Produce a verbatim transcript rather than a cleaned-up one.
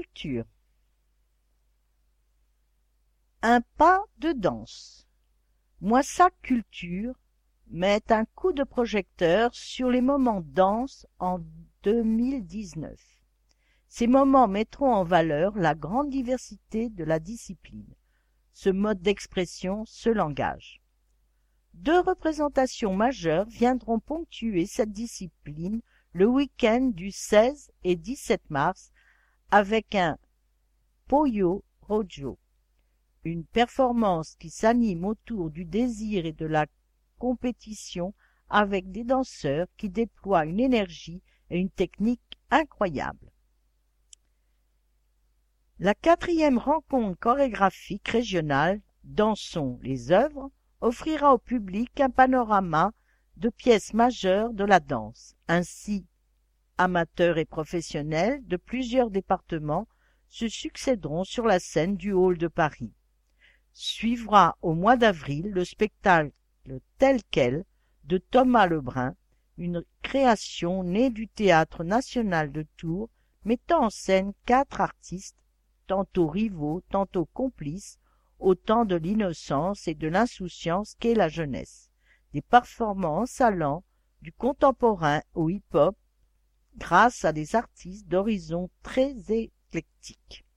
Culture. Un pas de danse. Moissac Culture met un coup de projecteur sur les moments danse en deux mille dix-neuf. Ces moments mettront en valeur la grande diversité de la discipline, ce mode d'expression, ce langage. Deux représentations majeures viendront ponctuer cette discipline le week-end du seize et dix-sept mars avec un Pollo Rojo, une performance qui s'anime autour du désir et de la compétition avec des danseurs qui déploient une énergie et une technique incroyables. La quatrième rencontre chorégraphique régionale Dansons les œuvres offrira au public un panorama de pièces majeures de la danse. Ainsi, amateurs et professionnels de plusieurs départements se succéderont sur la scène du hall de Paris. Suivra au mois d'avril le spectacle Tel quel de Thomas Lebrun, une création née du Théâtre national de Tours, mettant en scène quatre artistes, tantôt rivaux, tantôt complices, au temps de l'innocence et de l'insouciance qu'est la jeunesse. Des performances allant du contemporain au hip-hop grâce à des artistes d'horizons très éclectiques.